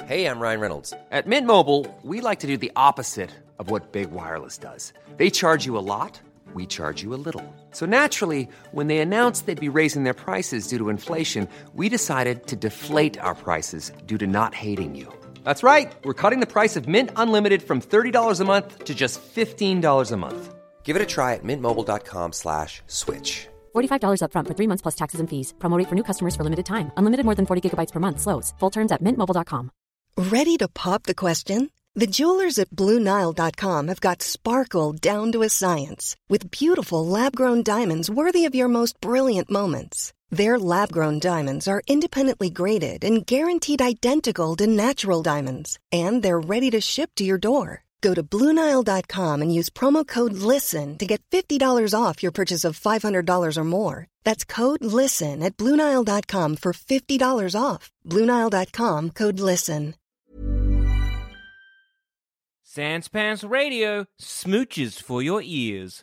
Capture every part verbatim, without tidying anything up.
Hey, I'm Ryan Reynolds. At Mint Mobile, we like to do the opposite of what Big Wireless does. They charge you a lot, we charge you a little. So naturally, when they announced they'd be raising their prices due to inflation, we decided to deflate our prices due to not hating you. That's right. We're cutting the price of Mint Unlimited from thirty dollars a month to just fifteen dollars a month. Give it a try at mintmobile.com slash switch. forty-five dollars up front for three months plus taxes and fees. Promo rate for new customers for limited time. Unlimited more than forty gigabytes per month slows. Full terms at mint mobile dot com. Ready to pop the question? The jewelers at Blue Nile dot com have got sparkle down to a science with beautiful lab-grown diamonds worthy of your most brilliant moments. Their lab-grown diamonds are independently graded and guaranteed identical to natural diamonds, and they're ready to ship to your door. Go to Blue Nile dot com and use promo code LISTEN to get fifty dollars off your purchase of five hundred dollars or more. That's code LISTEN at Blue Nile dot com for fifty dollars off. Blue Nile dot com, code LISTEN. Sans Pants Radio, smooches for your ears.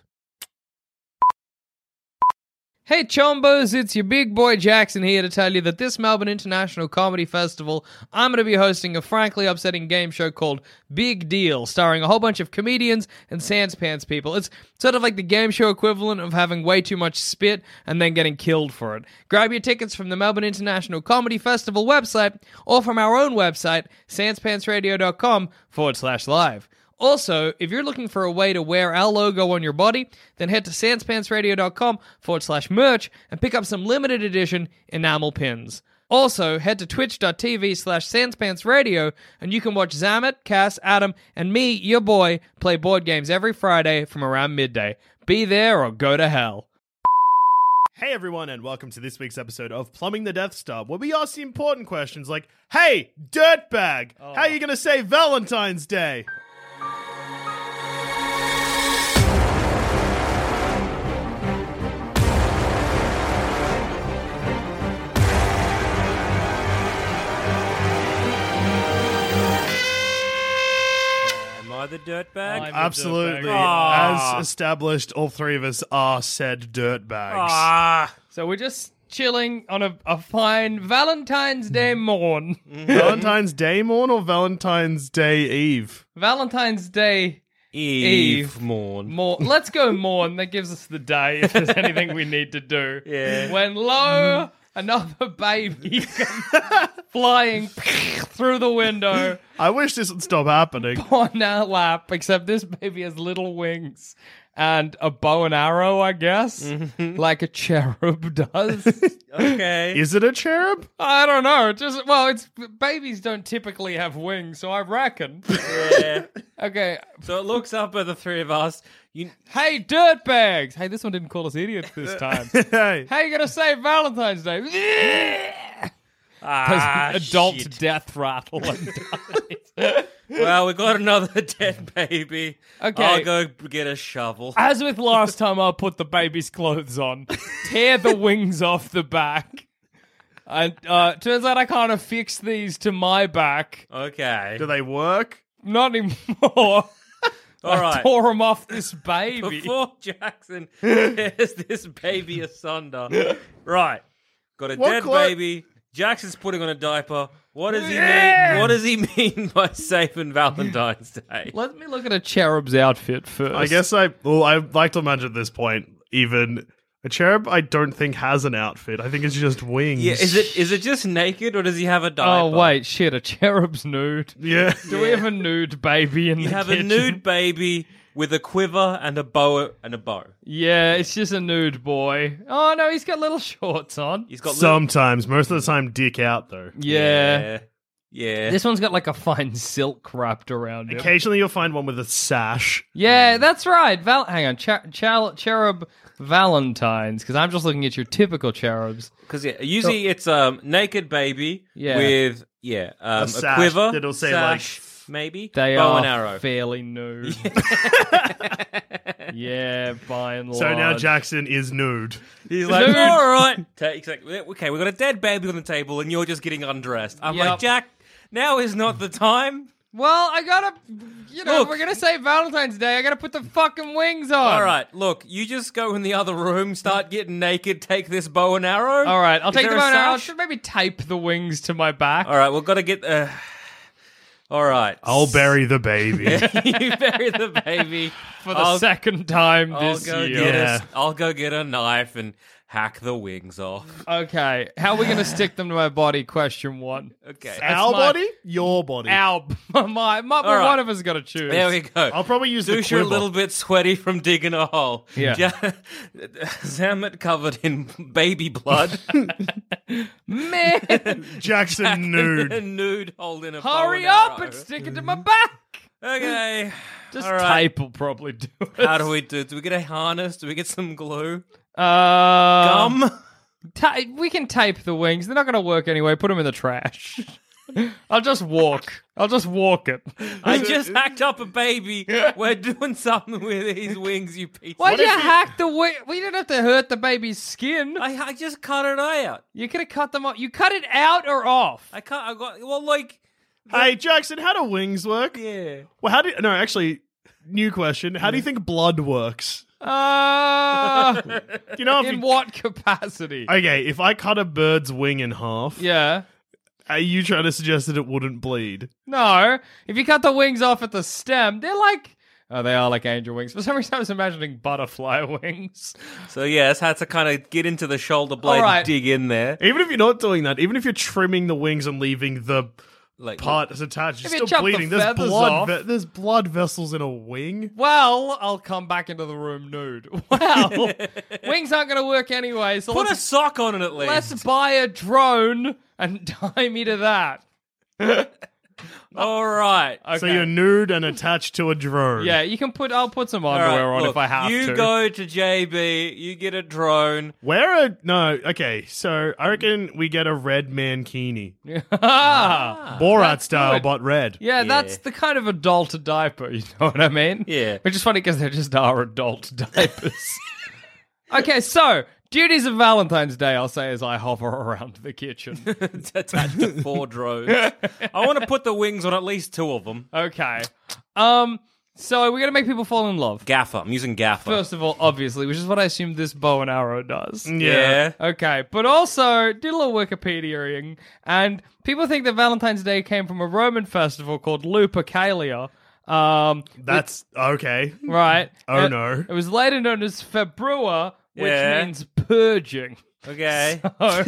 Hey Chombos, it's your big boy Jackson here to tell you that this Melbourne International Comedy Festival, I'm going to be hosting a frankly upsetting game show called Big Deal, starring a whole bunch of comedians and Sans Pants people. It's sort of like the game show equivalent of having way too much spit and then getting killed for it. Grab your tickets from the Melbourne International Comedy Festival website or from our own website, sanspantsradio.com forward slash live. Also, if you're looking for a way to wear our logo on your body, then head to sanspantsradio.com forward slash merch and pick up some limited edition enamel pins. Also, head to twitch.tv slash sanspantsradio and you can watch Zamet, Cass, Adam, and me, your boy, play board games every Friday from around midday. Be there or go to hell. Hey everyone, and welcome to this week's episode of Plumbing the Death Star, where we ask the important questions like, hey, dirtbag, oh. how are you going to say Valentine's Day? The dirtbag? I'm Absolutely. Dirtbag. As established, all three of us are said dirtbags. Ah. So we're just chilling on a, a fine Valentine's Day morn. Valentine's Day morn or Valentine's Day Eve? Valentine's Day Eve, Eve. morn. Morn. Let's go morn. That gives us the day if there's anything we need to do. Yeah. When lo, another baby comes flying through the window. I wish this would stop happening. On our lap, except this baby has little wings and a bow and arrow, I guess, mm-hmm. like a cherub does. Okay. Is it a cherub? I don't know. Just well, it's babies don't typically have wings, so I reckon. Yeah. Okay. So it looks up at the three of us. You... Hey, dirtbags! Hey, this one didn't call us idiots this time. Hey. How you gonna say Valentine's Day? Ah, adult shit. death rattle and dies. Well, we got another dead baby. Okay. I'll go get a shovel. As with last time, I'll put the baby's clothes on, tear the wings off the back. And uh, turns out I can't affix these to my back. Okay. Do they work? Not anymore. All I right. tore them off this baby. Before Jackson tears this baby asunder. Right. Got a What dead clo- baby. Jackson's putting on a diaper. What does he mean? What does he mean by saving Valentine's Day? Let me look at a cherub's outfit first. I guess I, well, I'd like to imagine at this point, even a cherub I don't think has an outfit. I think it's just wings. Yeah, is it is it just naked or does he have a diaper? Oh, wait, shit, a cherub's nude. Yeah. Do we have a nude baby in You the have kitchen? a nude baby with a quiver and a bow and a bow. Yeah, it's just a nude boy. Oh, no, he's got little shorts on. He's got little... Sometimes. Most of the time, dick out, though. Yeah. Yeah. Yeah. This one's got like a fine silk wrapped around him. Occasionally, you'll find one with a sash. Yeah, that's right. Val- hang on, Cher- Cher- cherub Valentines, because I'm just looking at your typical cherubs. Because yeah, usually it's um naked baby Yeah. with yeah um, A a, sash quiver. that'll say, sash, maybe They bow are and arrow. fairly nude. Yeah, by and large. So now Jackson is nude. He's like, Nude. all right. He's like, okay, we've got a dead baby on the table, and you're just getting undressed. I'm Yep. like, Jack, now is not the time. Well, I gotta, you know, Look. we're gonna say Valentine's Day. I gotta put the fucking wings on. All right, look, you just go in the other room, start getting naked, take this bow and arrow. All right, I'll Is take there the a bow and arrow. I sash? should maybe tape the wings to my back. All right, we've got to get. Uh, All right. I'll bury the baby. You bury the baby For the I'll, second time I'll this go year. get Yeah. a, I'll go get a knife and hack the wings off. Okay, how are we going to stick them to my body? Question one. Okay. Our my- body? Your body. Our, my, my, well, right. one of us got to choose. There we go. I'll probably use the Douche, you're a quiver. little bit sweaty from digging a hole. Yeah. Ja- Zamet covered in baby blood. Man, Jackson nude. Nude holding a hurry bow and up arrow. and stick it to my back. Okay. Just All right. tape will probably do it. How do we do? Do we get a harness? Do we get some glue? Uh, Gum? ta- we can tape the wings. They're not going to work anyway. Put them in the trash. I'll just walk. I'll just walk it. I just hacked up a baby. We're doing something with his wings, you piece. Why'd of- you hack the wing? We didn't have to hurt the baby's skin. I, I just cut it out. You could have cut them off. You cut it out or off? I cut. I got. Well, like. Hey, Jackson, how do wings work? Yeah. Well, how do no, actually, new question. How do you think blood works? Uh, You know, if in you, what capacity? okay, if I cut a bird's wing in half, Yeah. are you trying to suggest that it wouldn't bleed? No. If you cut the wings off at the stem, they're like... Oh, they are like angel wings. For some reason, I was imagining butterfly wings. So yes, had to kind of get into the shoulder blade, All right. and dig in there. Even if you're not doing that, even if you're trimming the wings and leaving the Like part that's attached, If you're you still chop the bleeding. There's feathers blood. off- Ve- there's blood vessels in a wing. Well, I'll come back into the room nude. Well, wings aren't going to work anyway, so Put a let's, sock on it at least. let's buy a drone and tie me to that. All right. Okay. So you're nude and attached to a drone. Yeah, you can put. I'll put some All underwear right, on look, if I have you to. go to J B, you get a drone. Where a no? Okay, so I reckon we get a red mankini, Ah. Borat style, good. but red. Yeah, Yeah. that's the kind of adult diaper. You know what I mean? Yeah. Which is funny because they just are adult diapers. Okay, so duties of Valentine's Day, I'll say as I hover around the kitchen. It's attached to four drones. I want to put the wings on at least two of them. Okay. Um. So we're gonna make people fall in love. Gaffer. I'm using gaffer. First of all, obviously, which is what I assume this bow and arrow does. yeah. Okay, but also did a little Wikipediaing, and people think that Valentine's Day came from a Roman festival called Lupercalia. Um, That's okay. right. Oh, Uh, no. It was later known as Februa, which Yeah. means purging. Okay. Oh.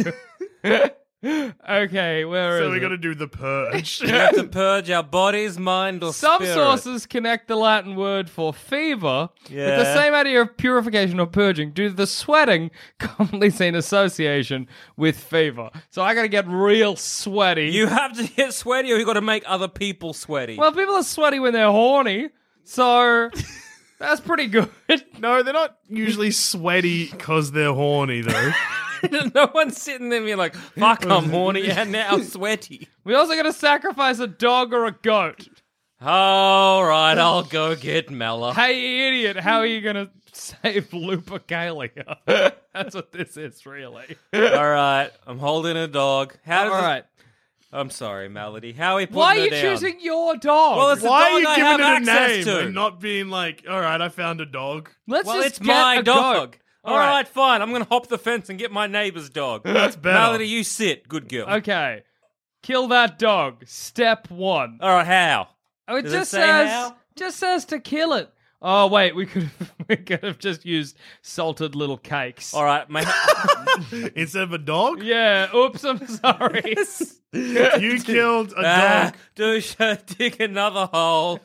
Okay, where So is we it? got to do the purge. We have to purge our bodies, mind, or Some spirit. sources connect the Latin word for fever with the Yeah. same idea of purification or purging due to the sweating commonly seen association with fever. So I gotta get real sweaty. You have to get sweaty, or you got to make other people sweaty. Well, people are sweaty when they're horny, so that's pretty good. No, they're not usually sweaty because they're horny, though. No one's sitting there being like, "Fuck, I'm horny and now sweaty." We also gotta sacrifice a dog or a goat. All right, I'll go get Mella. Hey, idiot, how are you gonna save Lupercalia? That's what this is, really. All right, I'm holding a dog. How All does it- right. I'm sorry, Melody. How are we putting Why are her you down? choosing your dog? Well, it's the Why are dog you I giving have it a access name to. and not being like, all right, I found a dog? Let's Well, just it's get my a dog. goat. All right. fine. I'm going to hop the fence and get my neighbor's dog. That's better. Melody, you sit. Good girl. Okay. Kill that dog. Step one. All right, how? Oh, it Does it just say says how? just says to kill it. Oh wait, we could have, we could have just used salted little cakes. All right, my Instead of a dog? Yeah. Oops. I'm sorry. You killed a ah, dog. douche, dig another hole.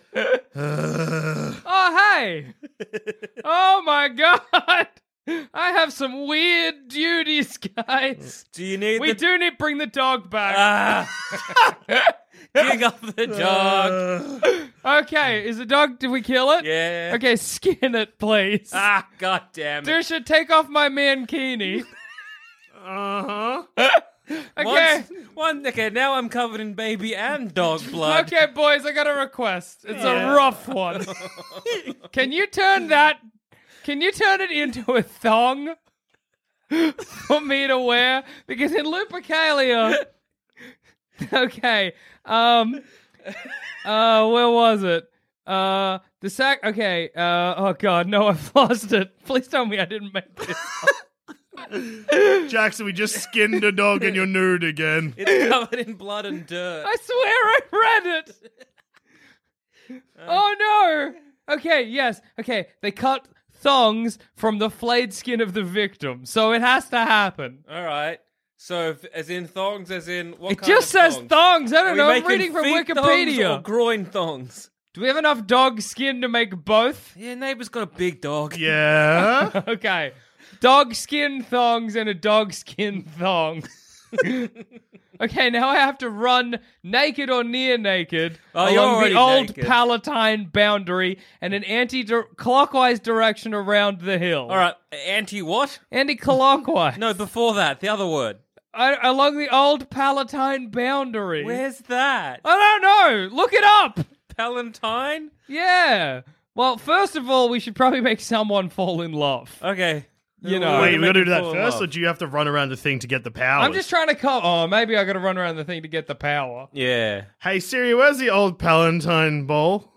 Oh hey. Oh my god. I have some weird duties, guys. Do you need We the do need to bring the dog back. Ah. Dig up the dog. Okay, is the dog? Did we kill it? Yeah. Okay, skin it, please. Ah, god damn it. Dusha, take off my mankini. Uh huh. Okay. Once- one, okay, now I'm covered in baby and dog blood. Okay, boys, I got a request. It's a rough one. Can you turn that? Can you turn it into a thong for me to wear? Because in Lupercalia, okay, um, uh, where was it? Uh, the sack. Okay. Uh, oh god, no, I've lost it. Please tell me I didn't make this. Jackson, we just skinned a dog and you're nude again. It's covered in blood and dirt. I swear I read it. Oh no. Okay, yes. Okay, they cut thongs from the flayed skin of the victim, so it has to happen. All right. So, if, as in thongs, as in what It kind just of says thongs? thongs. I Are don't we know. I'm making reading from feet Wikipedia. thongs or groin thongs? Do we have enough dog skin to make both? Yeah, neighbor's got a big dog. Yeah. Okay. Dog skin thongs and a dog skin thong. Okay, now I have to run naked or near naked Oh, you're along already the old naked. Palatine boundary and an anti-clockwise direction around the hill. All right, anti what? Anti-clockwise. No, before that, the other word. I, along the old Palatine boundary. Where's that? I don't know. Look it up. Palatine? Yeah. Well, first of all, we should probably make someone fall in love. Okay. You know. Wait, we gotta do Make that it fall in first, love. or do you have to run around the thing to get the power? I'm just trying to come. Oh, maybe I got to run around the thing to get the power. Yeah. Hey Siri, where's the old Palatine bowl?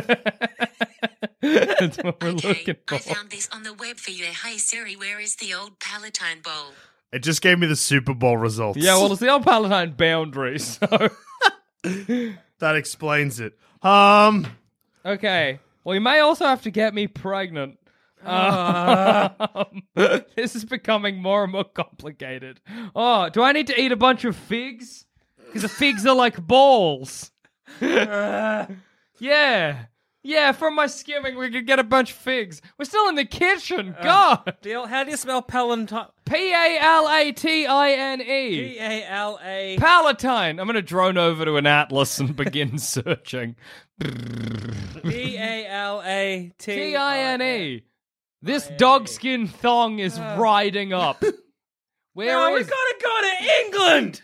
That's what we're Okay, looking for. I found this on the web for you. Hey Siri, where is the old Palatine Bowl? It just gave me the Super Bowl results. Yeah, well, it's the old Palatine boundary, so... that explains it. Um, Okay. Well, you may also have to get me pregnant. Um, this is becoming more and more complicated. Oh, do I need to eat a bunch of figs? Because the figs are like balls. Yeah. Yeah, from my skimming, we could get a bunch of figs. We're still in the kitchen. God. Do you- How do you spell Palatine? P A L A T I N E. P A L A. Palatine. I'm going to drone over to an atlas and begin searching. P A L A T T I N E. This dog skin thong is riding up. Where No, we is... gotta go to England!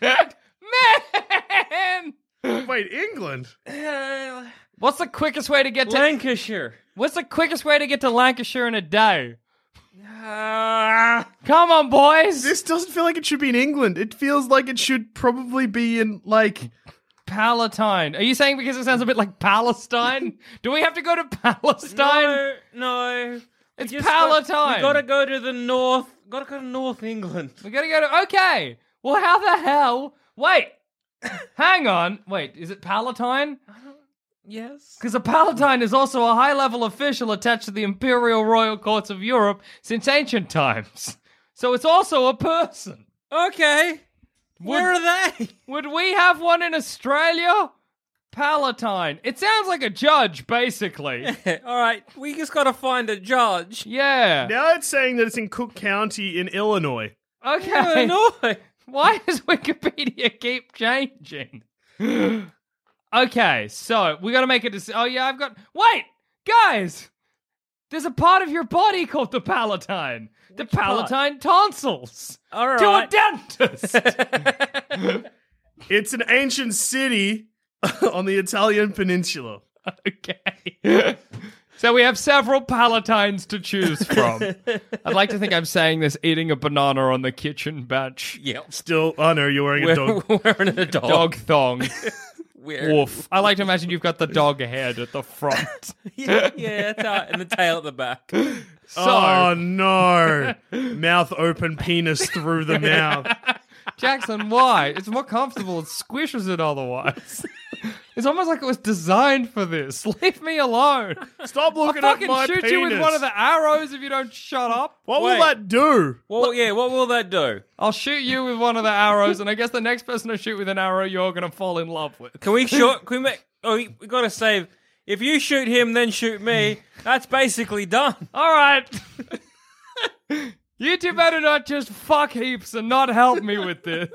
Man! wait, England? Uh, What's the quickest way to get to... Lancashire. What's the quickest way to get to Lancashire in a day? Uh, Come on, boys! This doesn't feel like it should be in England. It feels like it should probably be in, like... Palatine. Are you saying because it sounds a bit like Palestine? Do we have to go to Palestine? no, no. We It's just Palatine. Got, we gotta go to the north. Gotta go to North England. We gotta go to... Okay. Well, how the hell... Wait. Hang on. Wait, is it Palatine? Yes. Because a Palatine is also a high-level official attached to the Imperial Royal Courts of Europe since ancient times. So it's also a person. Okay. Where are they? Would we have one in Australia? Palatine. It sounds like a judge, basically. All right, we just gotta find a judge. Yeah. Now it's saying that it's in Cook County in Illinois. Okay. Illinois. Why does Wikipedia keep changing? Okay, so we got to make a decision. Oh, yeah, I've got. Wait, guys! There's a part of your body called the Palatine. The Palatine tonsils. All To a right. dentist. It's an ancient city on the Italian peninsula. Okay. So we have several Palatines to choose from. I'd like to think I'm saying this eating a banana on the kitchen bench. Yep. Still, oh no, you're wearing a We're dog. wearing a dog. Dog thong. We're- Woof. I like to imagine you've got the dog head at the front. yeah, yeah, that's how, and the tail at the back. So, Oh no! Mouth open, penis through the mouth. Jackson, why? It's more comfortable. It squishes it otherwise. It's almost like it was designed for this. Leave me alone. Stop I'll looking at fucking my shoot penis. you with one of the arrows if you don't shut up. What Wait. will that do? Well, yeah, what will that do? I'll shoot you with one of the arrows, and I guess the next person to shoot with an arrow, you're going to fall in love with. Can we short? Can we make? Oh, we we gotta save. If you shoot him, then shoot me. That's basically done. All right. You two better not just fuck heaps and not help me with this.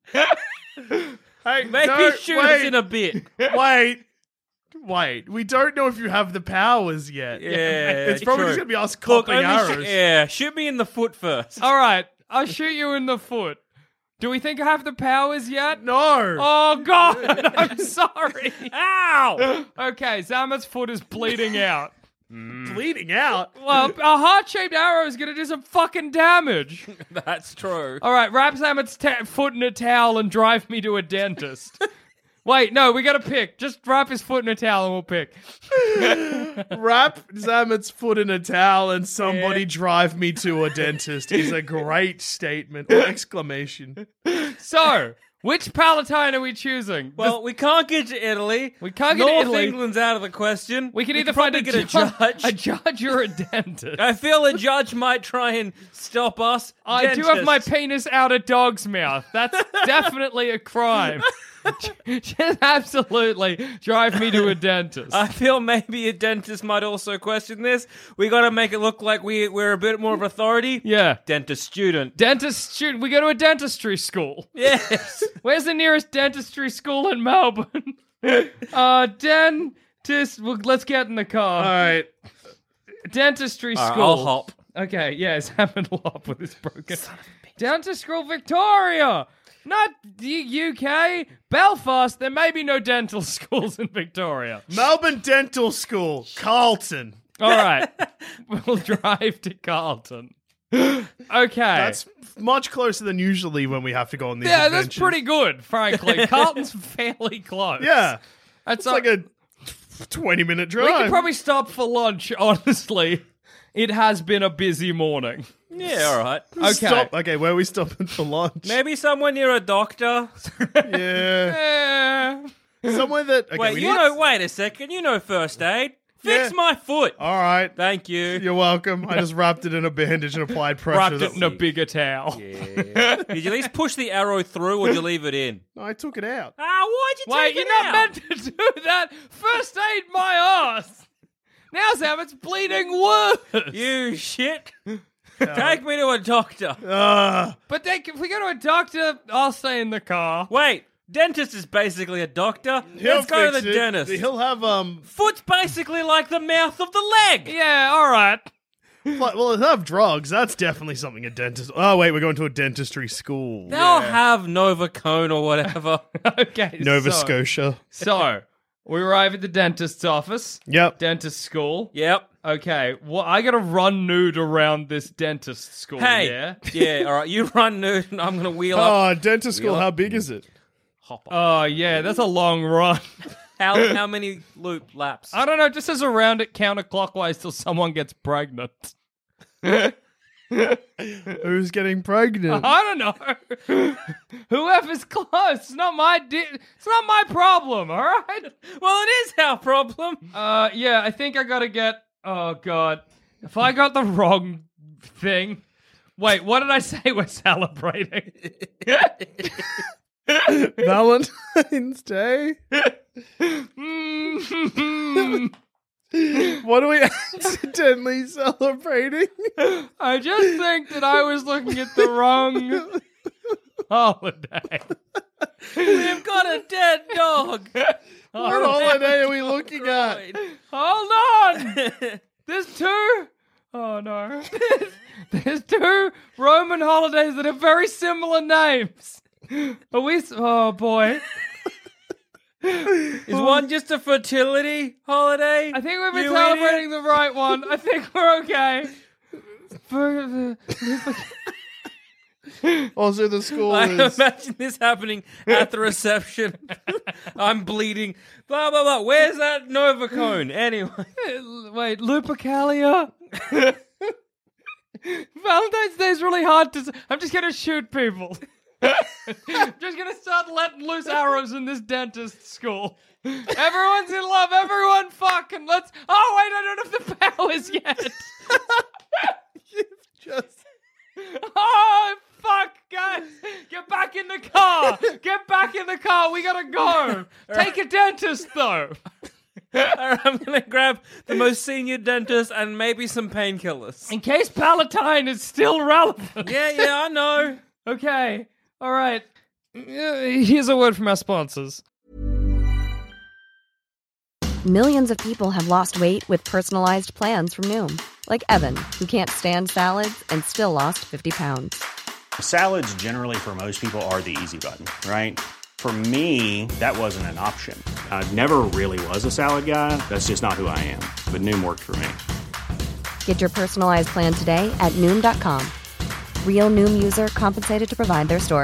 Hey, Maybe no, shoot wait, us in a bit. Wait, wait. We don't know if you have the powers yet. Yeah, it's probably true. just gonna be us Look, cocking only sh- arrows. yeah, shoot me in the foot first. All right. I'll shoot you in the foot. Do we think I have the powers yet? No. Oh, God. I'm sorry. Ow! Okay, Zama's foot is bleeding out. Bleeding out. Well, a heart-shaped arrow is going to do some fucking damage. That's true. All right, wrap Zamet's ta- foot in a towel and drive me to a dentist. Wait, no, we gotta pick. Just wrap his foot in a towel and we'll pick. Wrap Zamet's foot in a towel and somebody drive me to a dentist is a great statement or exclamation. So, which Palatine are we choosing? Well, we can't get to Italy. We can't get to North Italy. England's out of the question. We can We either could find a, probably get ju- a judge. a judge or a dentist. I feel a judge might try and stop us. I do have my Dentist. penis out a dog's mouth. That's definitely a crime. Just absolutely drive me to a dentist. I feel maybe a dentist might also question this. We got to make it look like we we're a bit more of authority. Yeah. Dentist student. Dentist student. We go to a dentistry school. Yes. Where's the nearest dentistry school in Melbourne? uh, dentist. Well, let's get in the car. All right. Dentistry All right, school. I'll hop. Okay, yes, Hammond will hop with his broken. Dentist school, Victoria. Not the U K. Belfast. There may be no dental schools in Victoria. Melbourne Dental School, Carlton. All right. We'll drive to Carlton. Okay. That's much closer than usually when we have to go on these yeah, adventures. that's pretty good, frankly. Carlton's fairly close. Yeah. That's It's like a twenty-minute drive. We could probably stop for lunch, honestly. It has been a busy morning. Yeah, all right. Okay. Stop. Okay, where are we stopping for lunch? Maybe somewhere near a doctor. Yeah. Eh. Somewhere that... Okay, wait, we you need- know, wait a second. You know first aid. Fix Yeah. my foot. All right. Thank you. You're welcome. I just wrapped it in a bandage and applied pressure. Wrapped it That's- in a bigger towel. Did you at least push the arrow through or did you leave it in? No, I took it out. Ah, why'd you Wait, take you're it not out? meant to do that. First aid my ass. Now, Sam, it's bleeding worse. You shit. Take me to a doctor. Ah. But they, if we go to a doctor, I'll stay in the car. Wait, dentist is basically a doctor. He'll Let's go to fix the it. dentist. He'll have, um... Foot's basically like the mouth of the leg. Yeah, all right. Like, well, he'll have drugs. That's definitely something a dentist... Oh, wait, we're going to a dentistry school. They'll have Novacone or whatever. Okay. Nova so, Scotia. So, we arrive at the dentist's office. Yep. Dentist school. Yep. Okay, well, I gotta run nude around this dentist school, Hey. yeah? Yeah, all right. You run nude and I'm going to wheel up. Oh, dentist school, Yep. how big is it? Hop up. Oh, yeah, that's a long run. How, how many loop laps? I don't know, it just says around it counterclockwise till someone gets pregnant. Who's getting pregnant? I don't know. Whoever's close. It's not my di- It's not my problem, all right? Well, it is our problem. Uh, yeah, I think I gotta get... Oh, God. If I got the wrong thing... Wait, what did I say we're celebrating? Valentine's Day? Mm. What are we accidentally celebrating? I just think that I was looking at the wrong holiday. We've got a dead dog. What holiday are we looking at? Hold on! There's two... Oh, no. There's, there's two Roman holidays that have very similar names. Are we... s- Oh, boy. Is one just a fertility holiday? I think we've been You celebrating idiot? the right one. I think we're okay. For the- Also, the school I is... imagine this happening at the reception. I'm bleeding. Blah, blah, blah. Where's that Novacone? Anyway. Wait, Lupercalia? Valentine's Day is really hard to... s- I'm just going to shoot people. I'm just going to start letting loose arrows in this dentist school. Everyone's in love. Everyone fuck. And let's... Oh, wait, I don't have the powers yet. just... Oh, fuck, guys. Get back in the car. Get back in the car. We gotta go. Take a dentist, though. All right, I'm going to grab the most senior dentist and maybe some painkillers. In case Palatine is still relevant. Yeah, yeah, I know. Okay. All right. Uh, Here's a word from our sponsors. Millions of people have lost weight with personalized plans from Noom. Like Evan, who can't stand salads and still lost fifty pounds. Salads generally for most people are the easy button, right? For me, that wasn't an option. I never really was a salad guy. That's just not who I am. But Noom worked for me. Get your personalized plan today at Noom dot com. Real Noom user compensated to provide their story.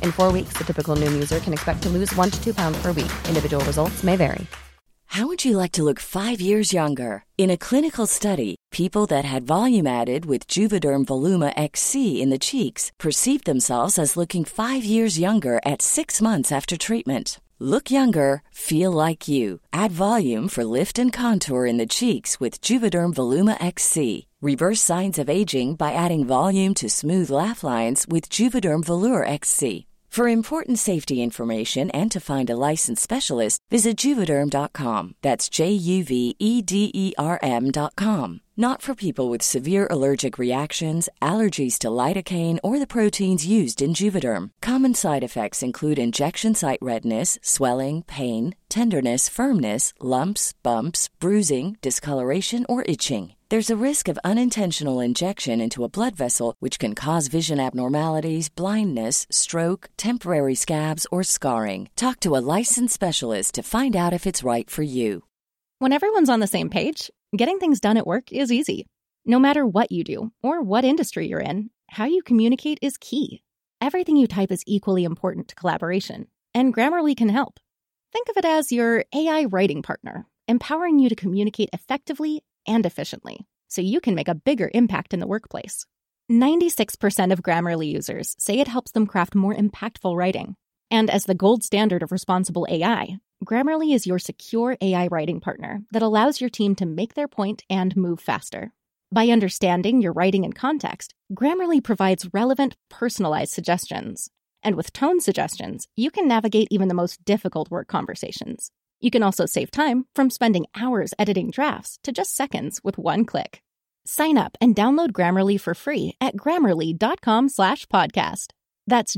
In four weeks, the typical Noom user can expect to lose one to two pounds per week. Individual results may vary. How would you like to look five years younger? In a clinical study, people that had volume added with Juvederm Voluma X C in the cheeks perceived themselves as looking five years younger at six months after treatment. Look younger, feel like you. Add volume for lift and contour in the cheeks with Juvederm Voluma X C. Reverse signs of aging by adding volume to smooth laugh lines with Juvederm Volure X C. For important safety information and to find a licensed specialist, visit Juvederm dot com. That's J U V E D E R M dot com. Not for people with severe allergic reactions, allergies to lidocaine, or the proteins used in Juvederm. Common side effects include injection site redness, swelling, pain, tenderness, firmness, lumps, bumps, bruising, discoloration, or itching. There's a risk of unintentional injection into a blood vessel, which can cause vision abnormalities, blindness, stroke, temporary scabs, or scarring. Talk to a licensed specialist to find out if it's right for you. When everyone's on the same page, getting things done at work is easy. No matter what you do or what industry you're in, how you communicate is key. Everything you type is equally important to collaboration, and Grammarly can help. Think of it as your A I writing partner, empowering you to communicate effectively and efficiently, so you can make a bigger impact in the workplace. ninety-six percent of Grammarly users say it helps them craft more impactful writing. And as the gold standard of responsible A I, Grammarly is your secure A I writing partner that allows your team to make their point and move faster. By understanding your writing and context, Grammarly provides relevant, personalized suggestions. And with tone suggestions, you can navigate even the most difficult work conversations. You can also save time from spending hours editing drafts to just seconds with one click. Sign up and download Grammarly for free at grammarly.com slash podcast. That's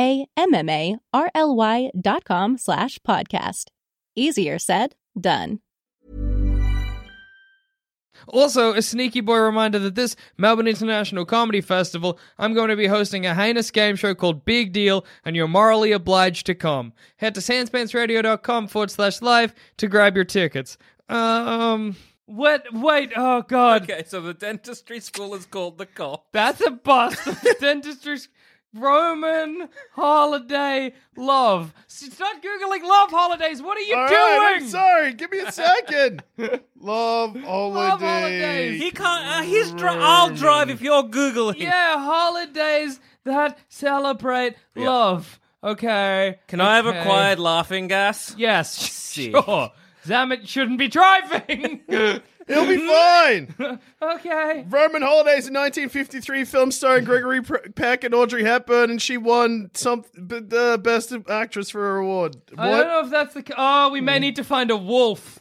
G-R-A-M-M-A-R-L-Y dot com slash podcast. Easier said, done. Also, a sneaky boy reminder that this Melbourne International Comedy Festival, I'm going to be hosting a heinous game show called Big Deal, and you're morally obliged to come. Head to sanspantsradio.com forward slash live to grab your tickets. Um, what? Wait, oh God. Okay, so the dentistry school is called The Cop. That's a bust. The dentistry school. Roman holiday love. Start Googling love holidays. What are you All doing? right, I'm sorry. Give me a second. Love holidays. Love holidays. He can't. Uh, he's. Dri- I'll drive if you're googling. Yeah, holidays that celebrate Yeah. love. Okay. Can I have okay. acquired laughing gas? Yes, Sick. sure. Zamet shouldn't be driving. It'll be fine. Okay. Roman Holidays, a nineteen fifty-three film starring Gregory P- Peck and Audrey Hepburn, and she won some b- uh, Best Actress for her award. I don't know if that's the... Oh, we may need to find a wolf.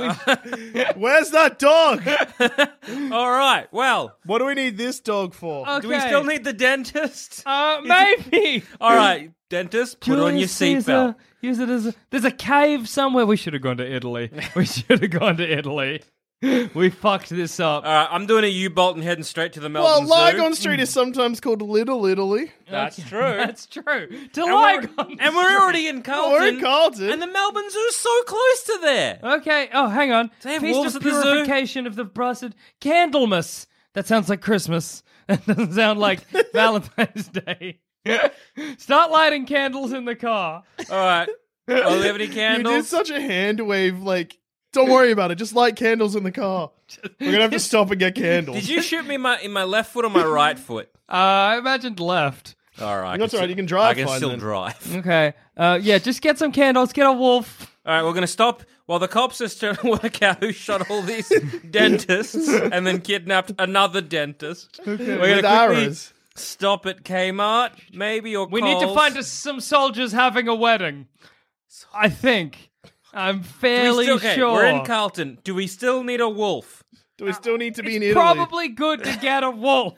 Where's that dog? All right. Well, What do we need this dog for? Okay. do we still need the dentist? Uh, maybe. All right, dentist, put on your Julius Caesar, seatbelt. Use it as a... There's a cave somewhere. We should have gone to Italy. We should have gone to Italy. We fucked this up. All right, I'm doing a U-bolt and heading straight to the Well, Melbourne Zoo. Lygon Street is sometimes called Little Italy. That's true. That's true. To and, we're, Lygon. and we're already in Carlton. We're in Carlton. And the Melbourne Zoo's so close to there. Okay. Oh, hang on. They have Feast wolves of at the zoo? Purification of the Blessed Candlemas. That sounds like Christmas. That doesn't sound like Valentine's Day. Start lighting candles in the car. All right. Oh, do we have any You candles? did such a hand wave, like, don't worry about it. Just light candles in the car. We're going to have to stop and get candles. Did you shoot me in my, in my left foot or my right foot? Uh, I imagined left. All right. I That's can all right, still- you can drive I can fine still then. drive. Okay. Uh, yeah, just get some candles. Get a wolf. All right, we're going to stop while the cops are trying to work out who shot all these dentists and then kidnapped another dentist. We're going With to quickly arrows. stop at Kmart, maybe, or We need to Coles. find us some soldiers having a wedding. I think. I'm Do we fairly still- okay, sure. We're in Carlton. Do we still need a wolf? Do we still need to be in It's Italy? probably good to get a wolf.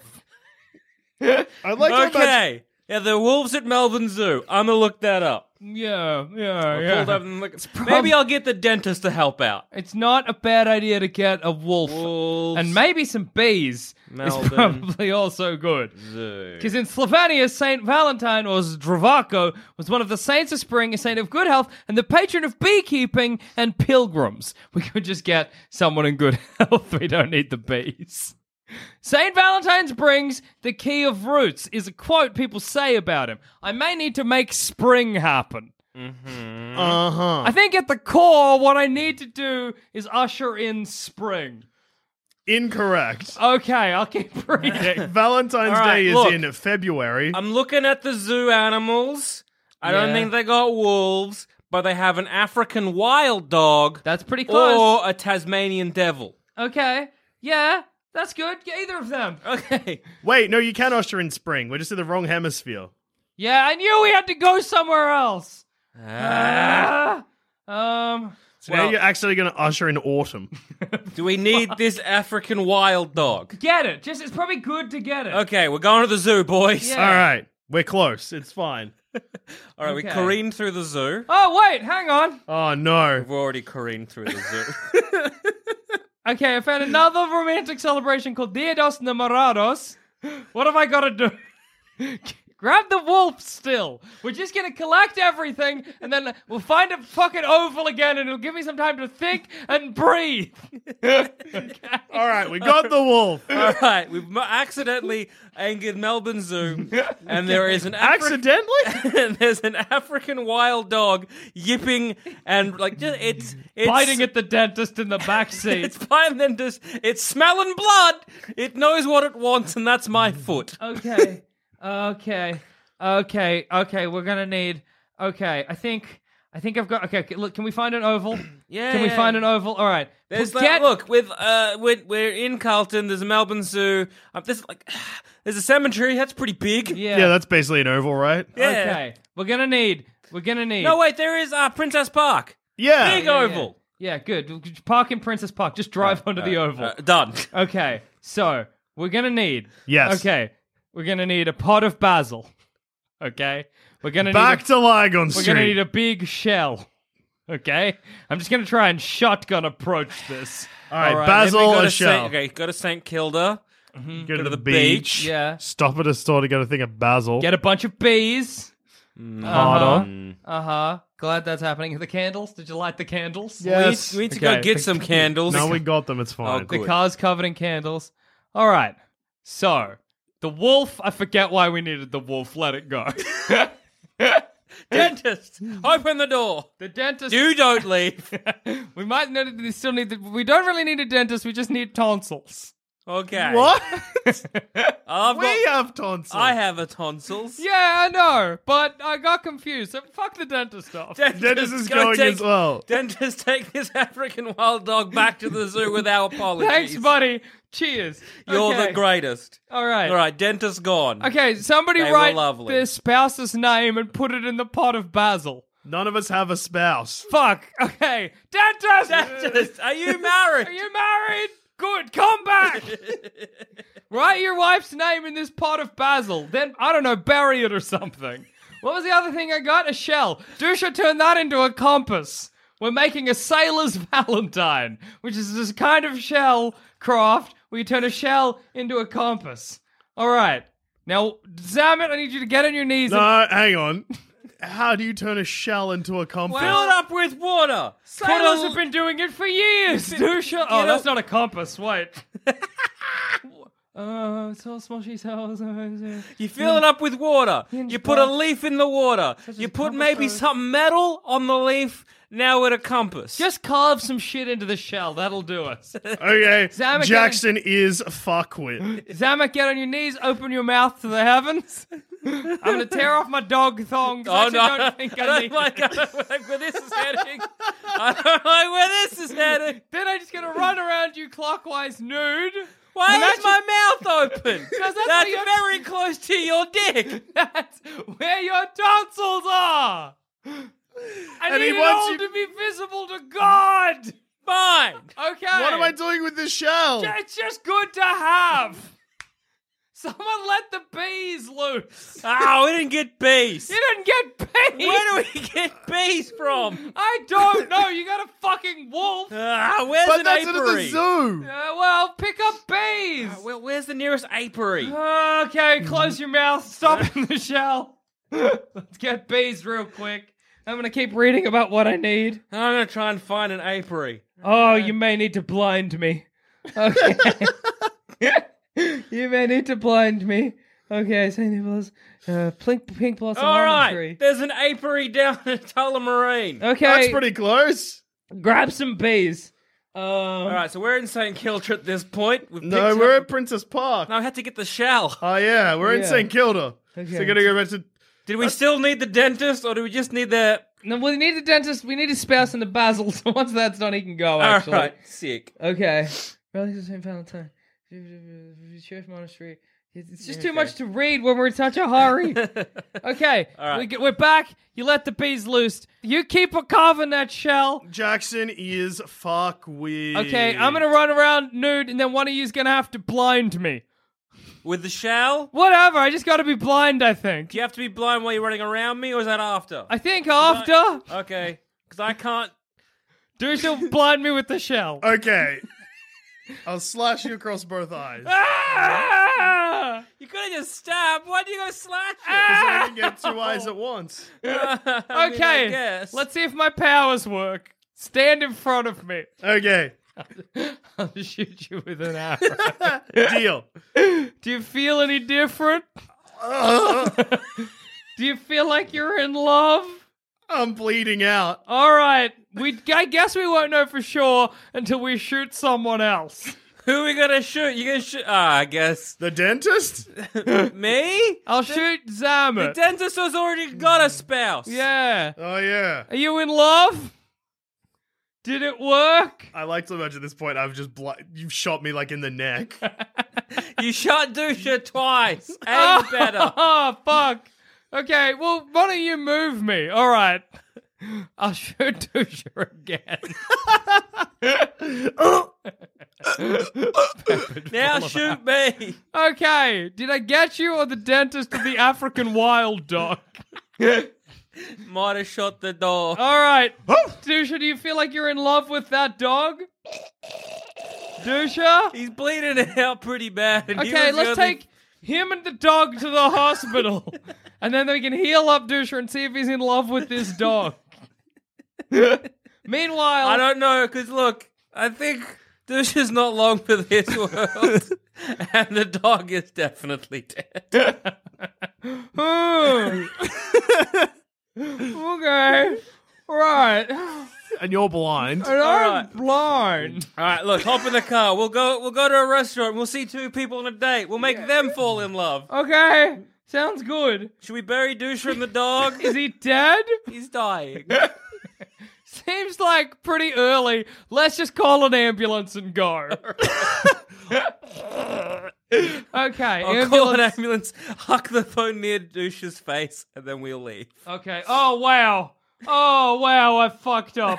I'd like to imagine... Okay. Yeah, the wolves at Melbourne Zoo. I'm going to look that up. Yeah, yeah, I'll yeah. pull that and look- Maybe I'll get the dentist to help out. It's not a bad idea to get a wolf. Wolves. And maybe some bees Melbourne is probably also good. Zoo. Because in Slovenia, Saint Valentine, or Zdravako, was one of the saints of spring, a saint of good health, and the patron of beekeeping and pilgrims. We could just get someone in good health. We don't need the bees. Saint Valentine's brings the key of roots is a quote people say about him. I may need to make spring happen. Mm-hmm. Uh-huh. I think at the core, what I need to do is usher in spring. Incorrect. Okay, I'll keep reading. Valentine's All right, Day is look. in February. I'm looking at the zoo animals. I don't Yeah. think they got wolves, but they have an African wild dog. That's pretty close. Or a Tasmanian devil. Okay, yeah, that's good. Get either of them. Okay. Wait, no, you can usher in spring. We're just in the wrong hemisphere. Yeah, I knew we had to go somewhere else. Ah. Ah. um, So now Well- you're actually going to usher in autumn. Do we need this African wild dog? get it. Just it's probably good to get it. Okay, we're going to the zoo, boys. Yeah. All right. We're close. It's fine. All right, we Okay. careened through the zoo. Oh wait, hang on. Oh, no. We've already careened through the zoo. Okay, I found another romantic celebration called Dia dos Namorados. What have I got to do? Grab the wolf still. We're just going to collect everything, and then we'll find a fucking oval again, and it'll give me some time to think and breathe. Okay. All right, we got the wolf. All right, we've mo- accidentally angered Melbourne Zoo, and there is an Afri- Accidentally? and there's an African wild dog yipping and like just it's it's Biting at the dentist in the back seat. It's biting and just it's smelling blood. It knows what it wants, and that's my foot. Okay. Okay. Okay. Okay. We're gonna need. Okay. I think. I think I've got. Okay. okay, Look. Can we find an oval? Yeah. Can we find an oval? All right. There's Put- that. get- Look, with uh, we're, we're in Carlton. There's a Melbourne Zoo. Um, there's like, there's a cemetery. That's pretty big. Yeah. Yeah, that's basically an oval, right? Yeah. Okay. We're gonna need. We're gonna need. No, wait. There is uh, Princess Park. Yeah. Big Yeah, oval. Yeah. yeah, Good. Park in Princess Park. Just drive onto the oval. Uh, done. Okay. So we're gonna need. Yes. Okay. We're gonna need a pot of basil. Okay. We're gonna Back need. A, to Lygon we're Street. gonna need a big shell. Okay. I'm just gonna try and shotgun approach this. All right, All right, basil Then we go a to shell. Saint, okay, go to Saint Kilda. Go, to to the the beach. beach. Yeah. Stop at a store to get a thing of basil. Get a bunch of bees. Harder. Uh huh. Glad that's happening. The candles. Did you light the candles? Yes. We need to Okay. go get some candles. No, we got them. It's fine. Oh, The good. car's covered in candles. All right. So the wolf. I forget why we needed the wolf. Let it go. Dentist, open the door. The dentist. You don't leave. we might need, we still need. The, we don't really need a dentist. We just need tonsils. Okay. What? I've we got, have tonsils. I have a tonsils. Yeah, I know, but I got confused. So fuck the dentist off. Dentist is go going take, as well. Dentist, take this African wild dog back to the zoo with our apologies. Thanks, buddy. Cheers. You're Okay. the greatest. All right. All right, dentist gone. Okay, somebody They were write lovely. their spouse's name and put it in the pot of basil. None of us have a spouse. Fuck. Okay. Dentist! Dentist, are you married? Are you married? Good. Come back. Write your wife's name in this pot of basil. Then, I don't know, bury it or something. What was the other thing I got? A shell. Dusha turned that into a compass. We're making a sailor's valentine, which is this kind of shell craft where you turn a shell into a compass. All right. Now, Zamet, I need you to get on your knees. and- No, hang on. How do you turn a shell into a compass? Fill it up with water. Put Sailors a- have been doing it for years, Dusha. Oh, know- that's not a compass. Wait. Uh, so small she sells. You fill it up with water. Hinge You put a box. leaf in the water. as You a put compass maybe goes. some metal on the leaf. Now with a compass. Just carve some shit into the shell. That'll do us. Okay, Zamet, Jackson is fuckwit. Zamet, get on your knees. Open your mouth to the heavens. I'm gonna tear off my dog thong. 'cause I Oh actually no! don't think I, I don't need like, it. I don't like where this is heading. I don't like where this is heading. Then I'm just gonna run around you clockwise nude. Why Imagine- is my mouth open? 'Cause that's That's where your- very close to your dick. That's where your tonsils are. I And need he it wants all you- to be visible to God. Fine. Okay. What am I doing with this shell? It's just good to have. Someone let the bees loose. Oh, we didn't get bees. You didn't get bees. Where do we get bees from? I don't know. You got a fucking wolf. Uh, Ah, where's But an that's at apiary? the zoo. well, pick up bees. Ah, well, where's the nearest apiary? Okay, close your mouth. Stop in the shell. Let's get bees real quick. I'm gonna keep reading about what I need. I'm gonna try and find an apiary. Oh, you may need to blind me. Okay. You may need to blind me. Okay, Saint Nicholas. Uh, pink, pink blossom All almond right, tree. there's an apiary down at Tullamarine. Okay, That's pretty close. grab some bees. Um, All right, so we're in Saint Kilda at this point. We've No, picked we're up- at Princess Park. No, I had to get the shell. Oh, yeah, we're in Yeah. Saint Kilda. Okay. So you gotta go back to... Did we still need the dentist, or do we just need the... No, we need the dentist. We need his spouse and the basil. So once that's done, he can go. All Actually, right, sick. okay. Relics of Saint Valentine, Church Monastery. It's just too much to read when we're in such a hurry. Okay, All right. we get, we're back. You let the bees loose. You keep a carving that shell. Jackson is fuck weird. Okay, I'm gonna run around nude, and then one of you's gonna have to blind me. With the shell? Whatever. I just gotta be blind. I think. Do you have to be blind while you're running around me, or is that after? I think after. Okay, because I can't... Do you blind me with the shell? Okay. I'll slash you across both eyes. Ah! You could have just stabbed. Why do you go slash it? Because I can get two eyes at once. I mean, I Okay, guess. let's see if my powers work. Stand in front of me. Okay. I'll shoot you with an arrow. Deal. Do you feel any different? Do you feel like you're in love? I'm bleeding out. All right, we. I guess we won't know for sure until we shoot someone else. Who are we gonna shoot? You gonna shoot? Ah, I guess The dentist? me. I'll shoot The Zamet. dentist has already got a spouse. Yeah. Oh, yeah. Are you in love? Did it work? I like to imagine at this point I've just... Bl- you've shot me, like, in the neck. You shot Dusha twice and better. Oh, fuck. Okay, well, why don't you move me? All right. I'll shoot Dusha again. Now shoot me. Okay, did I get you or the dentist or the African wild dog? Might have shot the dog. All right. Dusha, do you feel like you're in love with that dog? Dusha? He's bleeding out pretty bad. and he Okay, was let's the only- take him and the dog to the hospital. And then we can heal up Dusha and see if he's in love with this dog. Meanwhile... I don't know, because look, I think Dusha's not long for this world. And the dog is definitely dead. Hmm. Okay. Right. And you're blind. And I'm right. blind. All right, look, hop in the car. We'll go. We'll go to a restaurant. We'll see two people on a date. We'll make them fall in love. Okay. Sounds good. Should we bury Dusha and the dog? Is he dead? He's dying. Seems like pretty early. Let's just call an ambulance and go. Okay, I'll call an ambulance. ambulance, huck the phone near Dusha's face, and then we'll leave. Okay. Oh wow. Oh wow. I fucked up.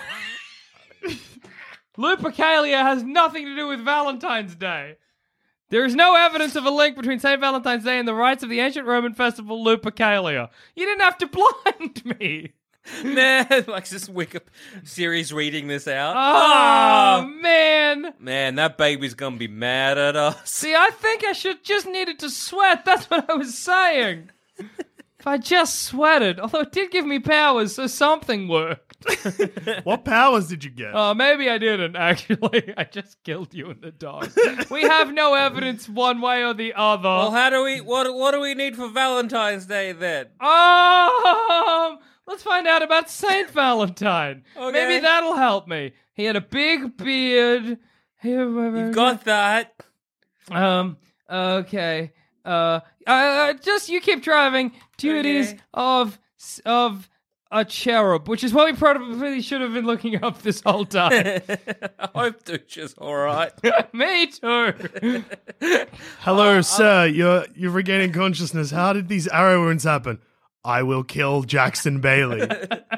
Lupercalia has nothing to do with Valentine's Day. There is no evidence of a link between Saint Valentine's Day and the rites of the ancient Roman festival Lupercalia. You didn't have to blind me. Nah, like this Wiki series reading this out. Oh, Ah! man. Man, that baby's gonna be mad at us. See, I think I should just needed to sweat. That's what I was saying. If I just sweated, although it did give me powers, so something worked. What powers did you get? Oh, maybe I didn't, actually. I just killed you and the dog. We have no evidence one way or the other. Well, how do we? What? What do we need for Valentine's Day then? Um, let's find out about Saint Valentine. Okay. Maybe that'll help me. He had a big beard. You've got that. Um, okay. Uh, uh, just you keep driving. Duties Okay. of of a cherub, which is what we probably should have been looking up this whole time. I hope Dusha's all right. Me too. Hello, sir. You're you're regaining consciousness. How did these arrow wounds happen? I will kill Jackson Bailey.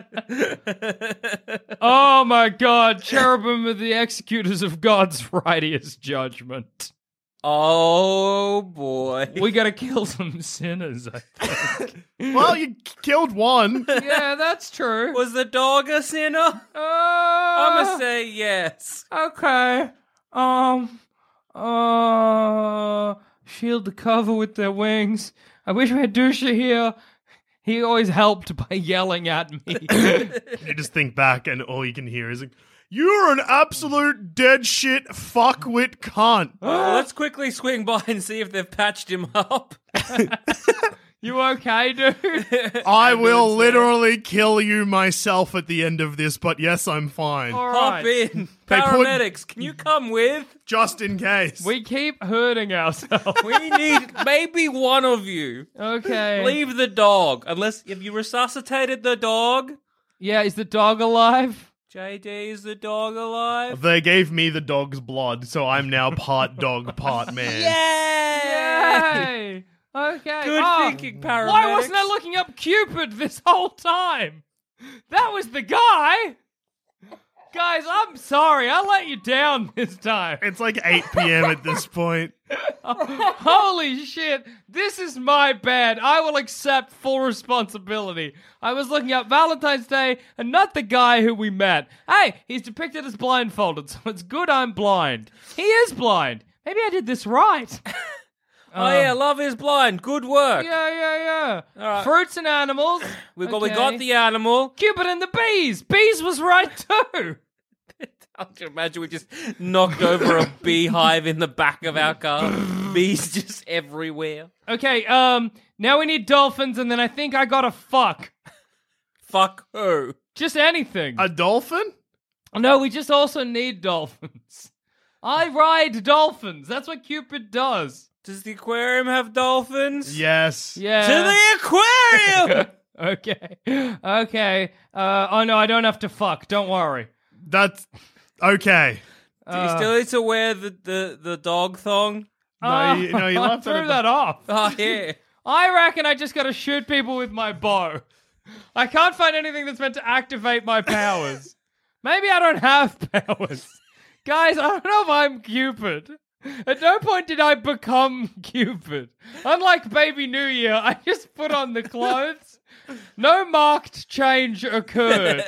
Oh my God, cherubim are the executors of God's righteous judgment. Oh boy. We gotta kill some sinners, I think. Well, you k- killed one. Yeah, that's true. Was the dog a sinner? Uh, I'm gonna say yes. Okay. Um. Uh. Shield the cover with their wings. I wish we had Dusha here. He always helped by yelling at me. You just think back, and all you can hear is, like, You're an absolute dead shit fuckwit cunt. Well, let's quickly swing by and see if they've patched him up. You okay, dude? I will literally kill you myself at the end of this, but yes, I'm fine. All Hop right. in. They put- Paramedics, can you come with? Just in case. We keep hurting ourselves. We need maybe one of you. Okay. Leave the dog. Unless, have you resuscitated the dog? Yeah, is the dog alive? J D, is the dog alive? They gave me the dog's blood, so I'm now part dog, part man. Yay! Okay. Good oh, thinking, paramedics. Why wasn't I looking up Cupid this whole time? That was the guy. Guys, I'm sorry. I let you down this time. It's like eight p.m. at this point. Holy shit. This is my bad. I will accept full responsibility. I was looking up Valentine's Day and not the guy who we met. Hey, he's depicted as blindfolded, so it's good I'm blind. He is blind. Maybe I did this right. Oh yeah, love is blind. Good work. Yeah, yeah, yeah. All right. Fruits and animals. We got we Okay. got the animal. Cupid and the bees. Bees was right too. Can't you imagine we just knocked over a beehive in the back of our car? Bees just everywhere. Okay, um, now we need dolphins, and then I think I gotta fuck. Fuck who? Just anything. A dolphin? No, we just also need dolphins. I ride dolphins. That's what Cupid does. Does the aquarium have dolphins? Yes. Yeah. To the aquarium! Okay. Okay. Uh, oh, no, I don't have to fuck. Don't worry. That's okay. Do you still need to wear the, the, the dog thong? No, you, no, you I left threw it. that off. Oh, yeah. I reckon I just gotta shoot people with my bow. I can't find anything that's meant to activate my powers. Maybe I don't have powers. Guys, I don't know if I'm Cupid. At no point did I become Cupid. Unlike Baby New Year, I just put on the clothes. No marked change occurred.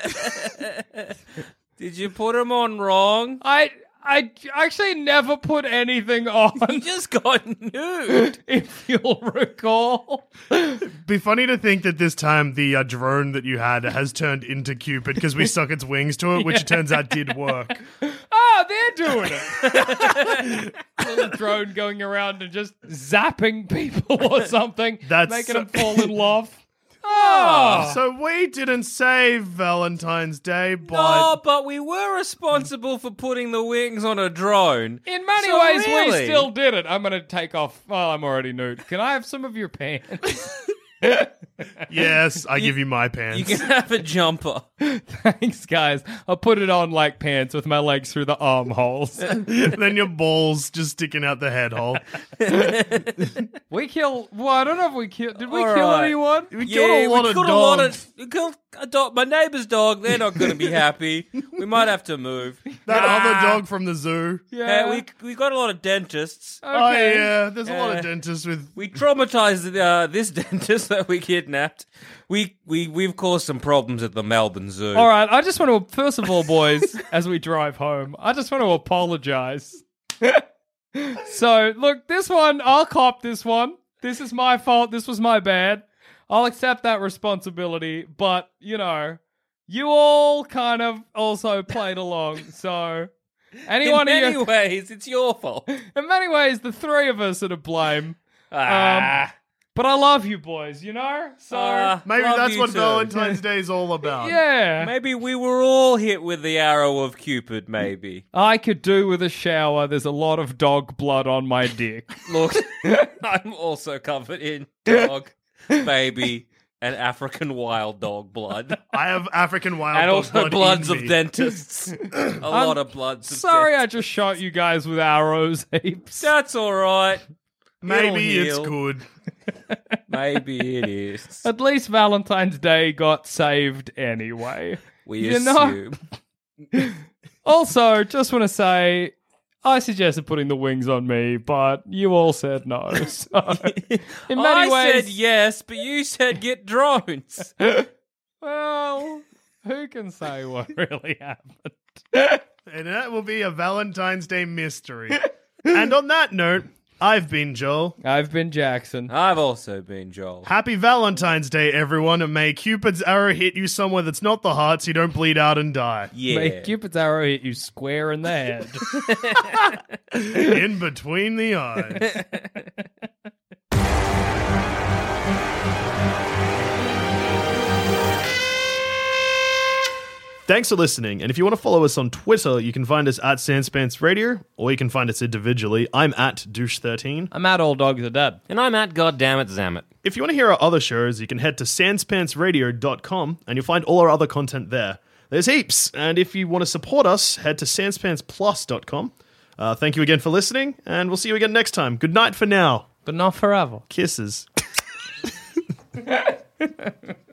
Did you put them on wrong? I I actually never put anything on. You just got nude. If you'll recall. Be funny to think that this time the uh, drone that you had has turned into Cupid because we stuck its wings to it, which it turns out did work. Oh, they're doing it. Little drone going around and just zapping people or something. That's making so- them fall in love. Oh. So we didn't say Valentine's Day, but No, but we were responsible for putting the wings on a drone. In many So ways, really- we still did it. I'm going to take off. Well, I'm already nude. Can I have some of your pants? yes, I give you my You pants. can have a jumper. Thanks, guys. I'll put it on like pants with my legs through the armholes. Then your balls just sticking out the head hole. We kill. Well, I don't know if we killed. Did we All kill right. anyone? We Yeah, killed a lot we of killed dogs. a lot of. We killed a dog. My neighbour's dog. They're not going to be happy. We might have to move. That Ah. other dog from the zoo. Yeah. Hey, we we got a lot of dentists. Okay. Oh yeah, there's a lot Uh, of dentists with. We traumatized uh, this dentist that we kidnapped. We we we've caused some problems at the Melbourne Zoo. All right. I just want to. First of all, boys, as we drive home, I just want to apologize. So, look, this one, I'll cop this one. This is my fault. This was my bad. I'll accept that responsibility. But, you know, you all kind of also played along. So, anyone In of many you, ways, it's your fault. in many ways, the three of us are to blame. Ah, But I love you boys, you know? So, Ah, Maybe love that's you what too. Valentine's Day is all about. yeah. Maybe we were all hit with the arrow of Cupid. Maybe. I could do with a shower. There's a lot of dog blood on my dick. Look, I'm also covered in dog, baby, and African wild dog blood. I have African wild And dog also blood bloods in of me. dentists. A lot of bloods of Sorry I dentists. just shot you guys with arrows heaps. That's all right. Maybe It'll it's heal. good. Maybe it is. At least Valentine's Day got saved anyway. We You know- assume. Also, just want to say, I suggested putting the wings on me, but you all said no. So, in many I ways, said yes, but you said get drones. well, who can say what really happened? And that will be a Valentine's Day mystery. And on that note, I've been Joel. I've been Jackson. I've also been Joel. Happy Valentine's Day, everyone, and may Cupid's arrow hit you somewhere that's not the heart so you don't bleed out and die. Yeah. May Cupid's arrow hit you square in the head. In between the eyes. Thanks for listening, and if you want to follow us on Twitter, you can find us at Sanspants Radio, or you can find us individually. I'm at douche thirteen. I'm at All Dogs Are Dead. And I'm at Goddammit If you want to hear our other shows, you can head to sanspantsradio dot com, and you'll find all our other content there. There's heaps, and if you want to support us, head to sanspants plus dot com. Uh, thank you again for listening, and we'll see you again next time. Good night for now. But not forever. Kisses.